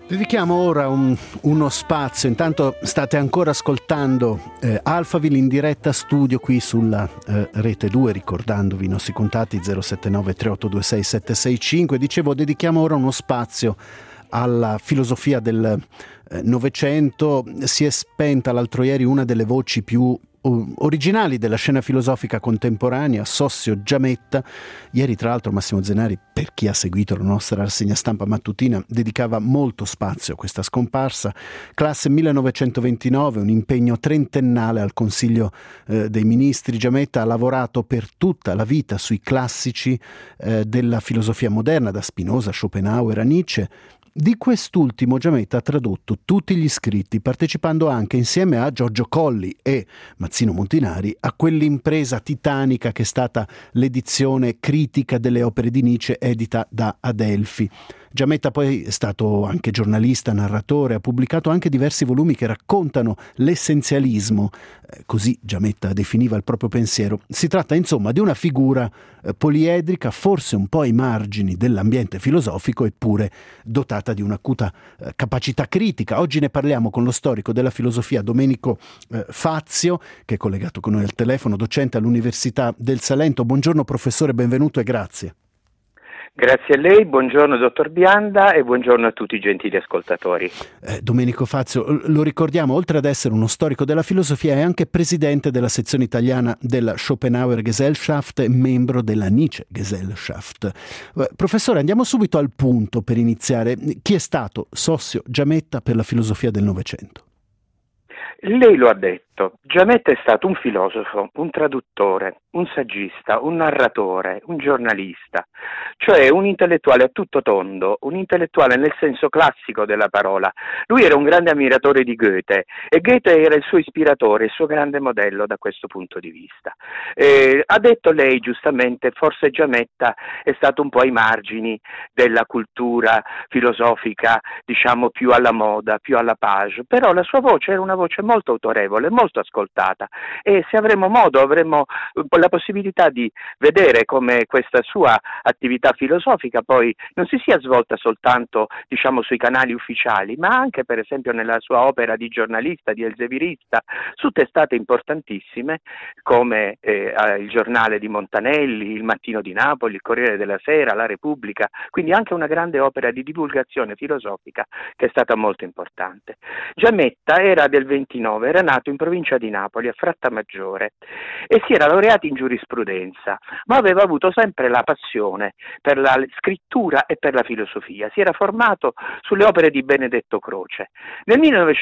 Dedichiamo ora uno spazio, intanto state ancora ascoltando Alphaville in diretta studio qui sulla Rete 2, ricordandovi i nostri contatti 079 3826 765. Dicevo, dedichiamo ora uno spazio alla filosofia del Novecento. Si è spenta l'altro ieri una delle voci più originali della scena filosofica contemporanea, Sossio Giametta. Ieri tra l'altro Massimo Zenari, per chi ha seguito la nostra rassegna stampa mattutina, dedicava molto spazio a questa scomparsa. Classe 1929, un impegno trentennale al Consiglio dei Ministri. Giametta ha lavorato per tutta la vita sui classici della filosofia moderna, da Spinoza, Schopenhauer a Nietzsche. Di quest'ultimo Giametta ha tradotto tutti gli scritti, partecipando anche insieme a Giorgio Colli e Mazzino Montinari a quell'impresa titanica che è stata l'edizione critica delle opere di Nietzsche edita da Adelphi. Giametta poi è stato anche giornalista, narratore, ha pubblicato anche diversi volumi che raccontano l'essenzialismo, così Giametta definiva il proprio pensiero. Si tratta insomma di una figura poliedrica, forse un po' ai margini dell'ambiente filosofico, eppure dotata di un'acuta capacità critica. Oggi ne parliamo con lo storico della filosofia Domenico Fazio, che è collegato con noi al telefono, docente all'Università del Salento. Buongiorno professore, benvenuto e grazie. Grazie a lei, buongiorno dottor Bianda e buongiorno a tutti i gentili ascoltatori. Domenico Fazio, lo ricordiamo, oltre ad essere uno storico della filosofia, è anche presidente della sezione italiana della Schopenhauer Gesellschaft e membro della Nietzsche Gesellschaft. Professore, andiamo subito al punto per iniziare. Chi è stato Sossio Giametta per la filosofia del Novecento? Lei lo ha detto, Giametta è stato un filosofo, un traduttore, un saggista, un narratore, un giornalista, cioè un intellettuale a tutto tondo, un intellettuale nel senso classico della parola. Lui era un grande ammiratore di Goethe e Goethe era il suo ispiratore, il suo grande modello da questo punto di vista. Ha detto lei giustamente, forse Giametta è stato un po' ai margini della cultura filosofica, diciamo più alla moda, più alla page, però la sua voce era una voce molto autorevole, molto ascoltata, e se avremo modo, avremo la possibilità di vedere come questa sua attività filosofica poi non si sia svolta soltanto, diciamo, sui canali ufficiali, ma anche per esempio nella sua opera di giornalista, di elsevirista, su testate importantissime come il Giornale di Montanelli, il Mattino di Napoli, il Corriere della Sera, la Repubblica, quindi anche una grande opera di divulgazione filosofica che è stata molto importante. Giametta era del 29, era nato in provincia di Napoli, a Frattamaggiore, e si era laureato in giurisprudenza, ma aveva avuto sempre la passione per la scrittura e per la filosofia. Si era formato sulle opere di Benedetto Croce. Nel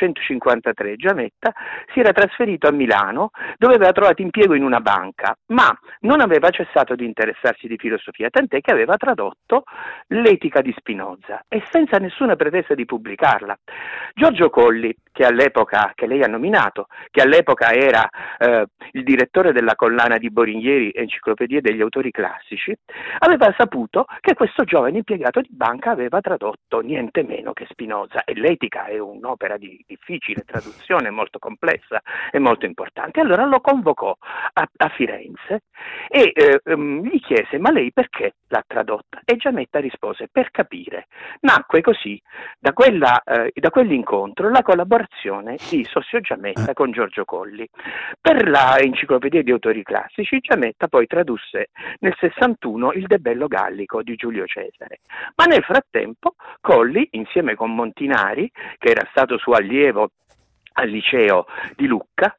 1953 Giametta si era trasferito a Milano, dove aveva trovato impiego in una banca, ma non aveva cessato di interessarsi di filosofia, tant'è che aveva tradotto l'Etica di Spinoza e senza nessuna pretesa di pubblicarla. Giorgio Colli, che lei ha nominato, che all'epoca era il direttore della collana di Boringhieri, Enciclopedia degli autori classici, aveva saputo che questo giovane impiegato di banca aveva tradotto niente meno che Spinoza, e l'Etica è un'opera di difficile traduzione, molto complessa e molto importante. Allora lo convocò a Firenze e gli chiese: ma lei perché l'ha tradotta? E Giametta rispose: per capire. Nacque così da quell'incontro la collaborazione di Sossio Giametta con Giorgio Colli. Per la Enciclopedia di autori classici Giametta poi tradusse nel 61 il De Bello Gallico di Giulio Cesare, ma nel frattempo Colli, insieme con Montinari, che era stato suo allievo al liceo di Lucca,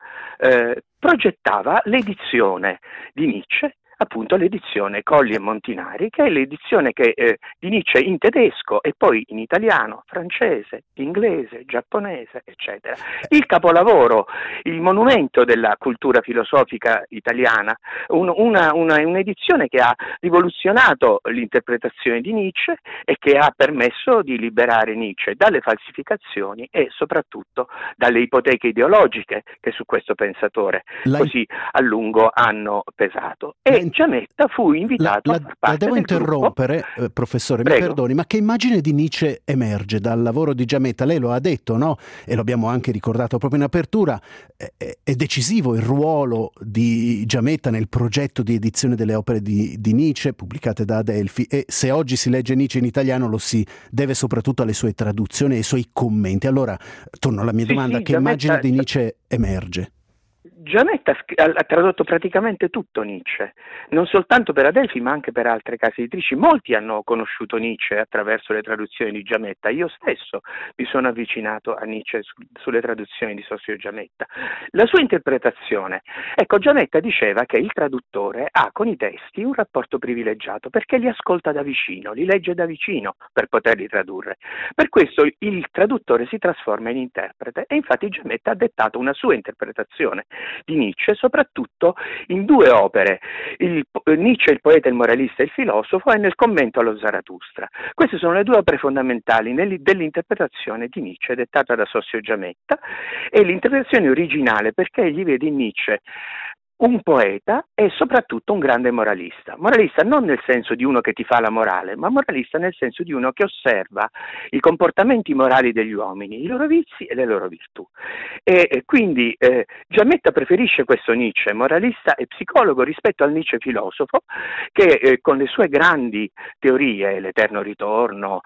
progettava l'edizione di Nietzsche, appunto l'edizione Colli e Montinari, che è l'edizione di Nietzsche in tedesco e poi in italiano, francese, inglese, giapponese, eccetera. Il capolavoro, il monumento della cultura filosofica italiana, un'edizione che ha rivoluzionato l'interpretazione di Nietzsche e che ha permesso di liberare Nietzsche dalle falsificazioni e soprattutto dalle ipoteche ideologiche che su questo pensatore così a lungo hanno pesato. E Giametta fu invitato a far parte devo del interrompere, professore, Prego. mi perdoni, ma che immagine di Nietzsche emerge dal lavoro di Giametta? Lei lo ha detto, no? E lo abbiamo anche ricordato proprio in apertura, è decisivo il ruolo di Giametta nel progetto di edizione delle opere di Nietzsche pubblicate da Adelphi, e se oggi si legge Nietzsche in italiano lo si deve soprattutto alle sue traduzioni e ai suoi commenti. Allora, torno alla mia domanda, Sì, che immagine di Nietzsche emerge? Giametta ha tradotto praticamente tutto Nietzsche, non soltanto per Adelphi ma anche per altre case editrici. Molti hanno conosciuto Nietzsche attraverso le traduzioni di Giametta, io stesso mi sono avvicinato a Nietzsche sulle traduzioni di Sosio Giametta. La sua interpretazione, ecco, Giametta diceva che il traduttore ha con i testi un rapporto privilegiato perché li ascolta da vicino, li legge da vicino per poterli tradurre. Per questo il traduttore si trasforma in interprete e infatti Giametta ha dettato una sua interpretazione di Nietzsche, soprattutto in due opere, Nietzsche, il poeta, il moralista e il filosofo, e nel commento allo Zarathustra. Queste sono le due opere fondamentali dell'interpretazione di Nietzsche dettata da Sosio Giametta, e l'interpretazione originale perché egli vede in Nietzsche un poeta e soprattutto un grande moralista. Moralista non nel senso di uno che ti fa la morale, ma moralista nel senso di uno che osserva i comportamenti morali degli uomini, i loro vizi e le loro virtù. E quindi Giametta preferisce questo Nietzsche, moralista e psicologo, rispetto al Nietzsche filosofo, che con le sue grandi teorie, l'eterno ritorno,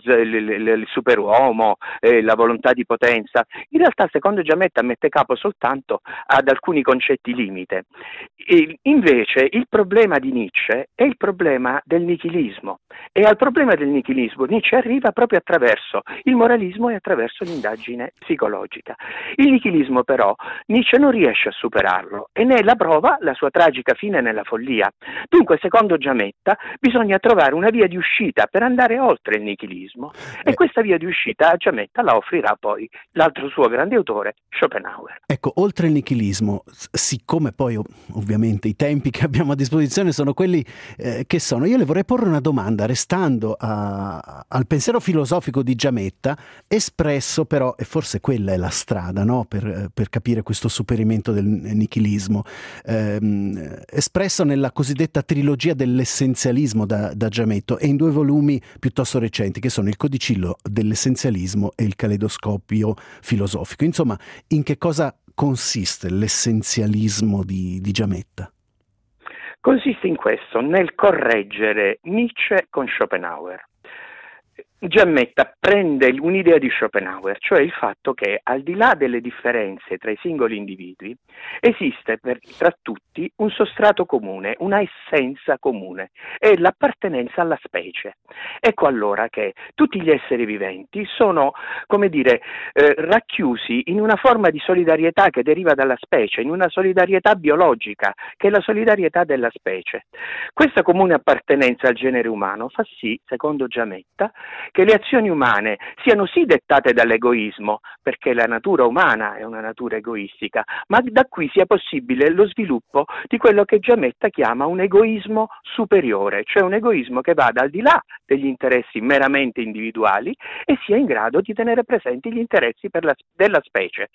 il superuomo, la volontà di potenza, in realtà secondo Giametta mette capo soltanto ad alcuni concetti limite. E invece il problema di Nietzsche è il problema del nichilismo, e al problema del nichilismo Nietzsche arriva proprio attraverso il moralismo e attraverso l'indagine psicologica. Il nichilismo però Nietzsche non riesce a superarlo, e ne è la prova la sua tragica fine nella follia. Dunque, secondo Giametta, bisogna trovare una via di uscita per andare oltre il nichilismo, e questa via di uscita a Giametta la offrirà poi l'altro suo grande autore, Schopenhauer. Ecco, oltre il nichilismo, siccome poi ovviamente i tempi che abbiamo a disposizione sono quelli che sono, io le vorrei porre una domanda, restando al pensiero filosofico di Giametta, espresso però, e forse quella è la strada, no? per capire questo superamento del nichilismo, espresso nella cosiddetta trilogia dell'essenzialismo da Giametto, e in due volumi piuttosto recenti, che sono il Codicillo dell'essenzialismo e il Caleidoscopio filosofico. Insomma, in che cosa consiste l'essenzialismo di Giametta? Consiste in questo, nel correggere Nietzsche con Schopenhauer. Giammetta prende un'idea di Schopenhauer, cioè il fatto che al di là delle differenze tra i singoli individui esiste tra tutti un sostrato comune, una essenza comune, è l'appartenenza alla specie. Ecco allora che tutti gli esseri viventi sono, come dire, racchiusi in una forma di solidarietà che deriva dalla specie, in una solidarietà biologica, che è la solidarietà della specie. Questa comune appartenenza al genere umano fa sì, secondo Giammetta, che le azioni umane siano sì dettate dall'egoismo, perché la natura umana è una natura egoistica, ma da qui sia possibile lo sviluppo di quello che Giammetta chiama un egoismo superiore, cioè un egoismo che vada al di là degli interessi meramente individuali e sia in grado di tenere presenti gli interessi della specie.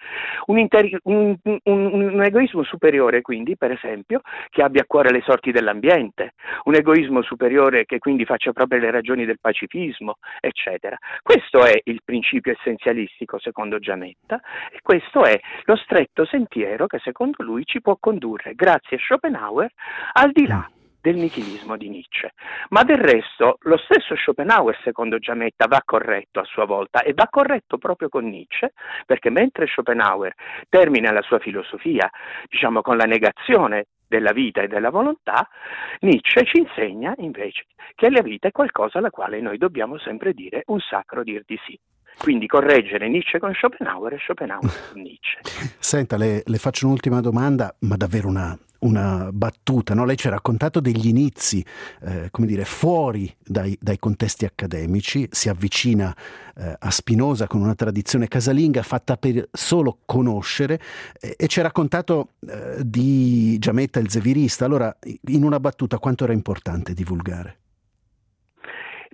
Un egoismo superiore, quindi, per esempio, che abbia a cuore le sorti dell'ambiente, un egoismo superiore che quindi faccia proprio le ragioni del pacifismo, eccetera. Questo è il principio essenzialistico secondo Giammetta, e questo è lo stretto sentiero che secondo lui ci può condurre, grazie a Schopenhauer, al di là del nichilismo di Nietzsche. Ma del resto lo stesso Schopenhauer, secondo Giammetta, va corretto a sua volta, e va corretto proprio con Nietzsche, perché mentre Schopenhauer termina la sua filosofia, diciamo, con la negazione della vita e della volontà, Nietzsche ci insegna invece che la vita è qualcosa alla quale noi dobbiamo sempre dire un sacro dir di sì. Quindi correggere Nietzsche con Schopenhauer e Schopenhauer con Nietzsche. Senta, le faccio un'ultima domanda, ma davvero una battuta, no? Lei ci ha raccontato degli inizi, come dire, fuori dai contesti accademici, si avvicina a Spinoza con una tradizione casalinga fatta per solo conoscere, e ci ha raccontato di Giammetta il zevirista. Allora, in una battuta, quanto era importante divulgare?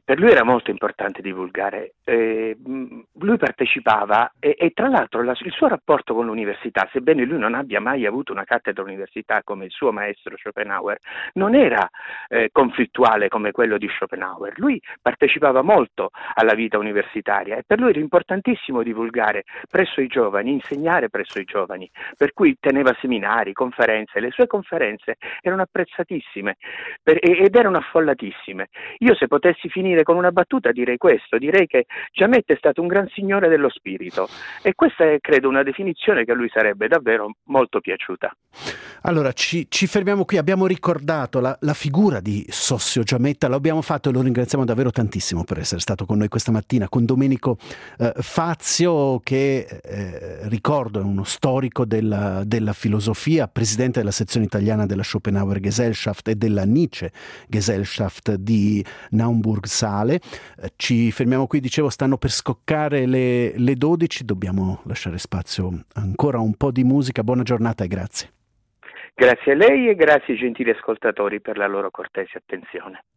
Per lui era molto importante divulgare, lui partecipava e tra l'altro il suo rapporto con l'università, sebbene lui non abbia mai avuto una cattedra all'università come il suo maestro Schopenhauer, non era conflittuale come quello di Schopenhauer. Lui partecipava molto alla vita universitaria e per lui era importantissimo divulgare presso i giovani, insegnare presso i giovani, per cui teneva seminari, conferenze, le sue conferenze erano apprezzatissime ed erano affollatissime. Io se potessi finire con una battuta direi questo, direi che Jamet è stato un gran signore dello spirito e questa è credo una definizione che a lui sarebbe davvero molto piaciuta. Allora ci fermiamo qui, abbiamo ricordato la figura di Sossio Giametta, lo abbiamo fatto e lo ringraziamo davvero tantissimo per essere stato con noi questa mattina, con Domenico Fazio che ricordo è uno storico della filosofia, presidente della sezione italiana della Schopenhauer Gesellschaft e della Nietzsche Gesellschaft di Naumburg-Sale. Ci fermiamo qui, dicevo stanno per scoccare le 12, dobbiamo lasciare spazio ancora a un po' di musica. Buona giornata e grazie. Grazie a lei e grazie ai gentili ascoltatori per la loro cortese attenzione.